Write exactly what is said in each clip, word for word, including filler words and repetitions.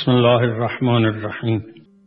بسم الله الرحمن الرحیم.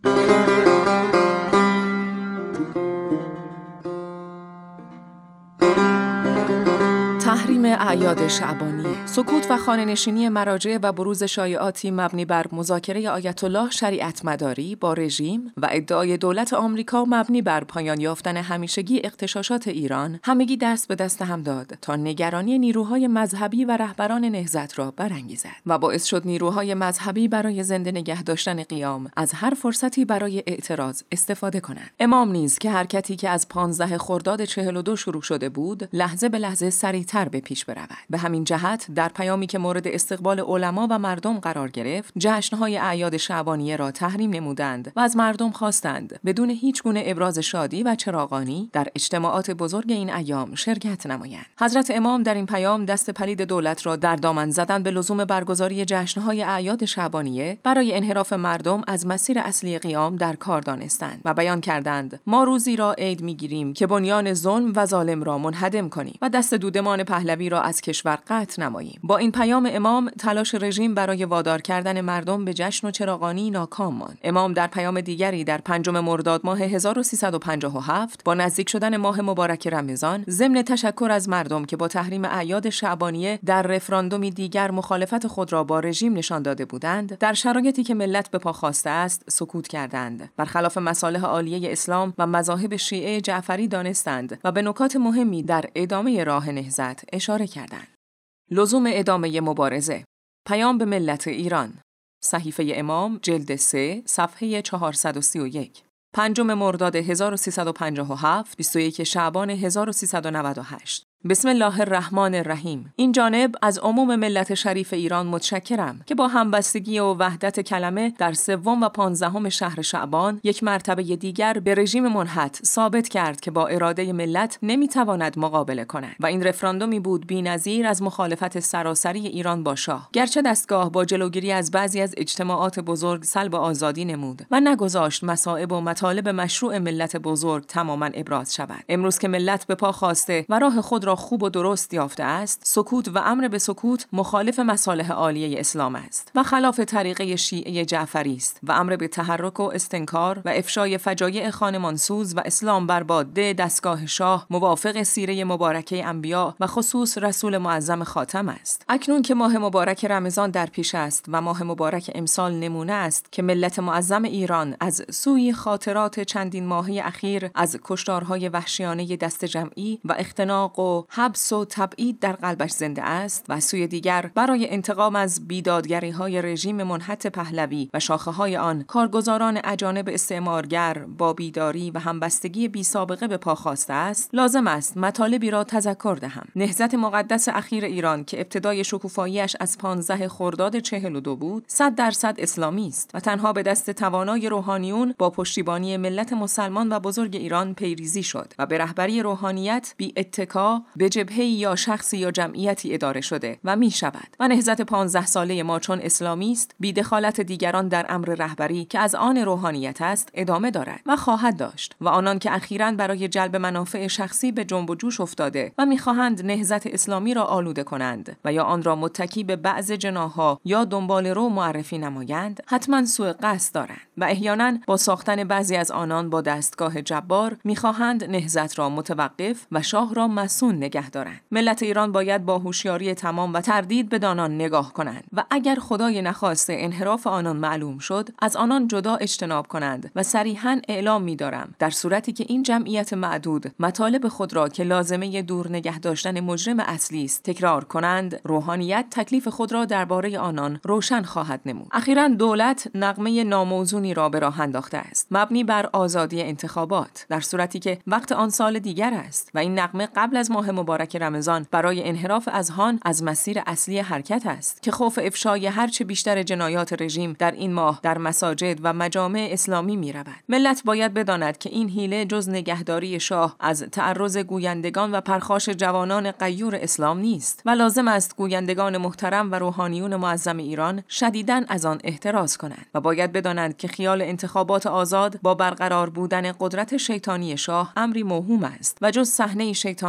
تحریم اعیاد شعبانی، سکوت و خانه‌نشینی مراجع و بروز شایعاتی مبنی بر مذاکره آیت الله شریعت مداری با رژیم و ادعای دولت آمریکا مبنی بر پایان یافتن همیشگی اغتشاشات ایران همگی دست به دست هم داد تا نگرانی نیروهای مذهبی و رهبران نهضت را برانگیزد و باعث شد نیروهای مذهبی برای زنده نگه داشتن قیام از هر فرصتی برای اعتراض استفاده کنند. امام نیز که حرکتی که از پانزده خرداد چهل و دو شروع شده بود، لحظه به لحظه سریعتر به پیش برود. به همین جهت در پیامی که مورد استقبال علما و مردم قرار گرفت، جشن‌های اعیاد شعبانیه را تحریم نمودند و از مردم خواستند بدون هیچ گونه ابراز شادی و چراغانی در اجتماعات بزرگ این ایام شرکت نمایند. حضرت امام در این پیام دست پلید دولت را در دامن زدن به لزوم برگزاری جشن‌های اعیاد شعبانیه برای انحراف مردم از مسیر اصلی قیام در کار دانستند و بیان کردند: ما روزی را عید می‌گیریم که بنیان ظلم و ظالم را منهدم کنیم و دست دودمان پهلوی را از کشور قطع نماییم. با این پیام امام، تلاش رژیم برای وادار کردن مردم به جشن و چراغانی ناکام ماند. امام در پیام دیگری در پنجم مرداد ماه هزار و سیصد و پنجاه و هفت با نزدیک شدن ماه مبارک رمضان، ضمن تشکر از مردم که با تحریم اعیاد شعبانیه در رفراندومی دیگر مخالفت خود را با رژیم نشان داده بودند، در شرایطی که ملت به پا خواسته است سکوت کردند. برخلاف مصالح عالیه اسلام و مذاهب شیعه جعفری دانستند و به نکات مهمی در ادامه راه نهضت اشاره کردند. لزوم ادامه مبارزه. پیام به ملت ایران. صحیفه امام، جلد سه، صفحه چهارصد و سی و یک. پنجم مرداد هزار و سیصد و پنجاه و هفت، بیست و یک شعبان هزار و سیصد و نود و هشت. بسم الله الرحمن الرحیم. این جانب از عموم ملت شریف ایران متشکرم که با همبستگی و وحدت کلمه در سوم و پانزدهم شهر شعبان یک مرتبه دیگر به رژیم منحط ثابت کرد که با اراده ملت نمیتواند مقابله کند و این رفراندومی بود بی‌نظیر از مخالفت سراسری ایران با شاه. گرچه دستگاه با جلوگیری از بعضی از اجتماعات بزرگ سلب آزادی نمود و نگذاشت مصائب و مطالب مشروع ملت بزرگ تماما ابراز شود، امروز که ملت به پا خواسته و راه خود را خوب و درست یافته است، سکوت و امر به سکوت مخالف مصالح عالیه اسلام است و خلاف طریقه شیعه جعفری است و امر به تحرک و استنکار و افشای فجایع خانمانسوز و اسلام برباده دستگاه شاه موافق سیره مبارکه انبیا و خصوص رسول معظم خاتم است. اکنون که ماه مبارک رمضان در پیش است و ماه مبارک امسال نمونه است که ملت معظم ایران از سوی خاطرات چندین ماهه اخیر از کشتارهای وحشیانه دست جمعی و اختناق و حبس و تبعید در قلبش زنده است و سوی دیگر برای انتقام از بیدادگری‌های رژیم منحط پهلوی و شاخه‌های آن کارگزاران اجانب استعمارگر با بیداری و همبستگی بی سابقه به پا خواسته است، لازم است مطالبی را تذکر دهم. نهضت مقدس اخیر ایران که ابتدای شکوفاییش از پانزده خرداد چهل و دو بود، صد درصد اسلامی است و تنها به دست توانای روحانیون با پشتیبانی ملت مسلمان و بزرگ ایران پیریزی شد و به رهبری روحانیت بی اتکا به جبهه‌ای یا شخصی یا جمعیتی اداره شده و می شود و نهضت پانزده ساله ما چون اسلامی است، بی دخالت دیگران در امر رهبری که از آن روحانیت است ادامه دارد و خواهد داشت و آنان که اخیراً برای جلب منافع شخصی به جنب و جوش افتاده و می‌خواهند نهضت اسلامی را آلوده کنند و یا آن را متکی به بعض جناح‌ها یا دنبال رو معرفی نمایند، حتما سوء قصد دارند و احیانا با ساختن بعضی از آنان با دستگاه جبار می‌خواهند نهضت را متوقف و شاه را مسئول نگه دارند. ملت ایران باید با هوشیاری تمام و تردید به آنان نگاه کنند و اگر خدای نخواسته انحراف آنان معلوم شد، از آنان جدا اجتناب کنند و صریحاً اعلام می‌دارم در صورتی که این جمعیت معدود مطالب خود را که لازمه دور نگه داشتن مجرم اصلی است تکرار کنند، روحانیت تکلیف خود را درباره آنان روشن خواهد نمود. اخیراً دولت نغمه ناموزونی را به راه انداخته است مبنی بر آزادی انتخابات، در صورتی که وقت آن سال دیگر است و این نغمه قبل از ماه مبارک رمضان برای انحراف اذهان از مسیر اصلی حرکت است که خوف افشای هرچه بیشتر جنایات رژیم در این ماه در مساجد و مجامع اسلامی می رود. ملت باید بداند که این حیله جز نگهداری شاه از تعرض گویندگان و پرخاش جوانان غیور اسلام نیست و لازم است گویندگان محترم و روحانیون معظم ایران شدیداً از آن احتراز کنند و باید بدانند که خیال انتخابات آزاد با برقرار بودن قدرت شیطانی شاه امری موهوم است و جز صحنه شیطانی برای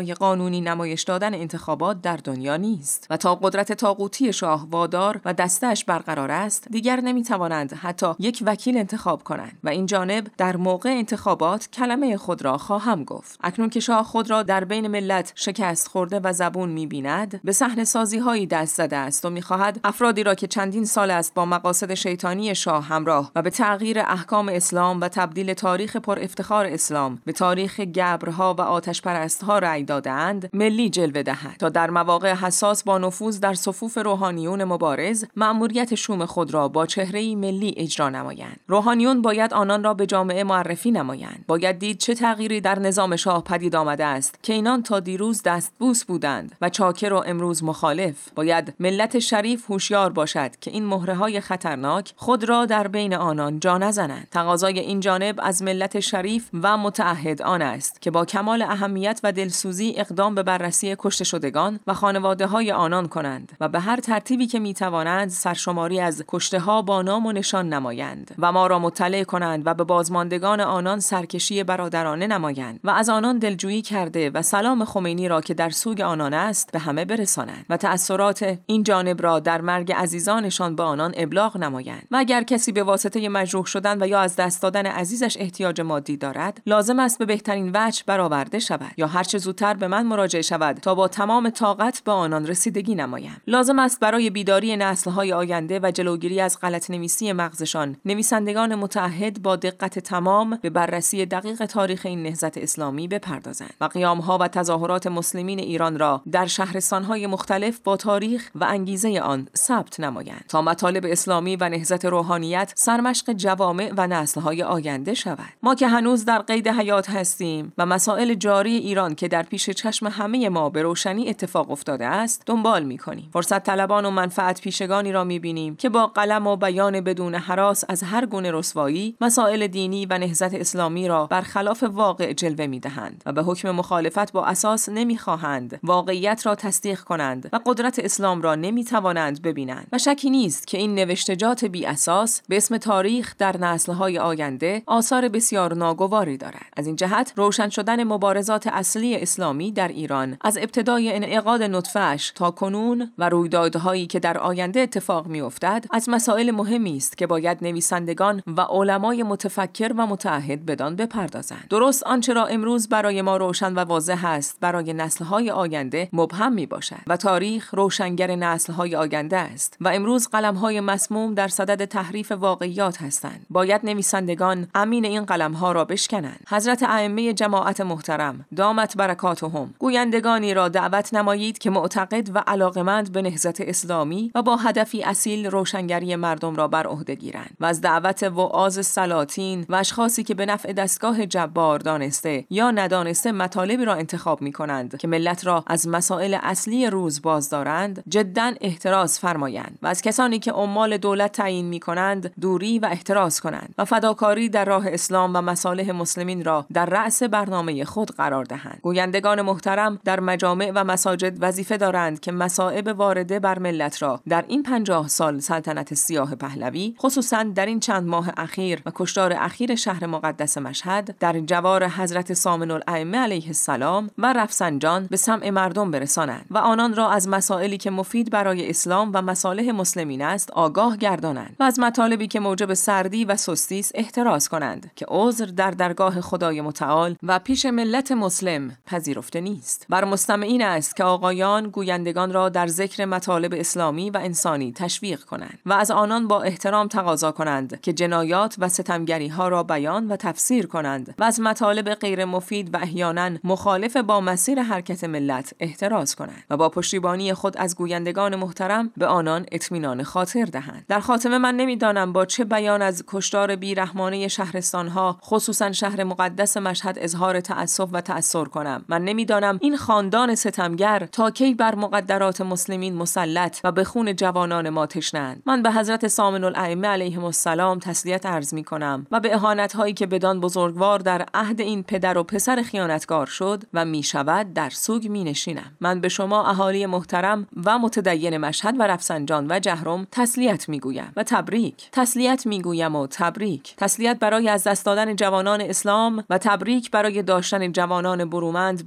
برای قانونی نمایش دادن انتخابات در دنیا نیست و تا قدرت طاغوتی شاه وادار و دستش برقرار است دیگر نمیتوانند حتی یک وکیل انتخاب کنند و این جانب در موقع انتخابات کلمه خود را خواهم گفت. اکنون که شاه خود را در بین ملت شکست خورده و زبون می‌بیند، به صحنه سازی‌هایی دست زده است و می‌خواهد افرادی را که چندین سال است با مقاصد شیطانی شاه همراه و به تغییر احکام اسلام و تبدیل تاریخ پر افتخار اسلام به تاریخ گبرها و آتش پرستها رأی داده‌اند، ملی جلوه دهد تا در مواقع حساس با نفوذ در صفوف روحانیون مبارز مأموریت شوم خود را با چهره‌ای ملی اجرا نمایند. روحانیون باید آنان را به جامعه معرفی نمایند. باید دید چه تغییری در نظام شاه پدید آمده است که اینان تا دیروز دستبوس بودند و چاکر و امروز مخالف. باید ملت شریف هوشیار باشد که این مهره‌های خطرناک خود را در بین آنان جا نزنند. تقاضای این جانب از ملت شریف و متعهد آن است که با کمال اهمیت و دلسوزی اقدام به بررسی کشته شدگان و خانواده‌های آنان کنند و به هر ترتیبی که می‌توانند سرشماری از کشته‌ها با نام و نشان نمایند و ما را مطلع کنند و به بازماندگان آنان سرکشی برادرانه نمایند و از آنان دلجویی کرده و سلام خمینی را که در سوگ آنان است به همه برسانند و تأثیرات این جانب را در مرگ عزیزانشان به آنان ابلاغ نمایند. و اگر کسی به واسطه مجروح شدن و یا از دست دادن عزیزش احتیاج مادی دارد، لازم است به بهترین وجه برآورده شود یا هر چه زودتر به من مراجعه شود تا با تمام طاقت به آنان رسیدگی نمایم. لازم است برای بیداری نسل‌های آینده و جلوگیری از غلط‌نویسی مغزشان نویسندگان متعهد با دقت تمام به بررسی دقیق تاریخ این نهضت اسلامی بپردازند و قیام‌ها و تظاهرات مسلمین ایران را در شهرستان‌های مختلف با تاریخ و انگیزه آن ثبت نمایند تا مطالب اسلامی و نهضت روحانیت سرمشق جوامع و نسل‌های آینده شود. ما که هنوز در قید حیات هستیم و مسائل جاری ایران که در پیش چشم همه ما به روشنی اتفاق افتاده است دنبال می‌کنیم. فرصت طلبان و منفعت پیشگانی را می‌بینیم که با قلم و بیان بدون هراس از هر گونه رسوایی مسائل دینی و نهضت اسلامی را برخلاف واقع جلوه می‌دهند و به حکم مخالفت با اساس نمی‌خواهند واقعیت را تصدیق کنند و قدرت اسلام را نمی‌توانند ببینند و شکی نیست که این نوشتجات بی اساس به اسم تاریخ در نسل‌های آینده آثار بسیار ناگواری دارد. از این جهت روشن شدن مبارزات اصلی اسلامی در ایران از ابتدای انعقاد نطفه‌اش تا کنون و رویدادهایی که در آینده اتفاق می‌افتد از مسائل مهمی است که باید نویسندگان و علمای متفکر و متعهد بدان بپردازند. درست آنچه را امروز برای ما روشن و واضح است برای نسل‌های آینده مبهم می‌باشد و تاریخ روشنگر نسل‌های آینده است و امروز قلم‌های مسموم در صدد تحریف واقعیات هستند. باید نویسندگان امین این قلم‌ها را بشکنند. حضرت ائمه جماعت محترم دامت برکاتهم گویندگانی را دعوت نمایید که معتقد و علاقمند به نهضت اسلامی و با هدفی اصیل روشنگری مردم را بر عهده گیرند و از دعوت وعاظ سلاطین و اشخاصی که به نفع دستگاه جبار دانسته یا ندانسته مطالبی را انتخاب می‌کنند که ملت را از مسائل اصلی روز باز دارند جداً احتراز فرمایند و از کسانی که عمال دولت تعیین می‌کنند دوری و احتراز کنند و فداکاری در راه اسلام و مصالح مسلمین را در رأس برنامه خود قرار دهند. گویندگان محترم در مجامع و مساجد وظیفه دارند که مصائب وارده بر ملت را در این پنجاه سال سلطنت سیاه پهلوی، خصوصاً در این چند ماه اخیر و کشتار اخیر شهر مقدس مشهد در جوار حضرت سامن الائمه علیه السلام و رفسنجان به سمع مردم برسانند و آنان را از مسائلی که مفید برای اسلام و مصالح مسلمین است آگاه گردانند و از مطالبی که موجب سردی و سستی است احتراز کنند که عذر در درگاه خدای متعال و پیش ملت مسلم پذیرفته نیست. بر مستمعین است که آقایان گویندگان را در ذکر مطالب اسلامی و انسانی تشویق کنند و از آنان با احترام تقاضا کنند که جنایات و ستمگری ها را بیان و تفسیر کنند و از مطالب غیر مفید و احیانا مخالف با مسیر حرکت ملت احتراز کنند و با پشتیبانی خود از گویندگان محترم به آنان اطمینان خاطر دهند. در خاتمه من نمیدانم با چه بیان از کشتار بیرحمانه شهرستانها خصوصا شهر مقدس مشهد اظهار تأسف و تأثر کنم. من نمیدانم این خاندان ستمگر تا کی بر مقدرات مسلمین مسلط و به خون جوانان ما تشنند. من به حضرت سامن الائمه علیهم السلام تسلیت عرض می کنم و به اهانت هایی که بدان بزرگوار در عهد این پدر و پسر خیانتکار شد و می شود در سوگ می نشینم. من به شما اهالی محترم و متدین مشهد و رفسنجان و جهرم تسلیت می گویم و تبریک. تسلیت می گویم و تبریک. تسلیت برای از دست دادن جوانان اسلام و تبریک برای داشتن جوانان برومند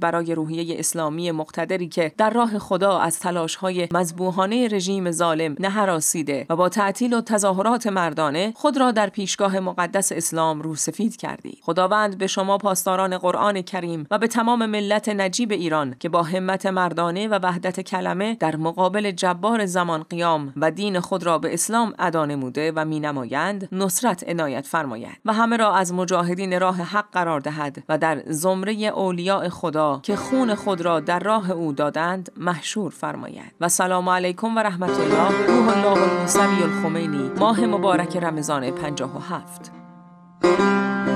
برای روحیه اسلامی مقتدری که در راه خدا از تلاش‌های مذبوحانه رژیم ظالم نهراسیده و با تعطیل و تظاهرات مردانه خود را در پیشگاه مقدس اسلام روسفید کردی. خداوند به شما پاسداران قرآن کریم و به تمام ملت نجیب ایران که با همت مردانه و وحدت کلمه در مقابل جبار زمان قیام و دین خود را به اسلام ادا نموده و مینمایند نصرت عنایت فرماید و همه را از مجاهدین راه حق قرار دهد و در زمره اولیاء خدا که خون خود را در راه او دادند محشور فرماید. و سلام علیکم و رحمت الله. روح الله الموسوی الخمینی. ماه مبارک رمضان پنجاه و هفت.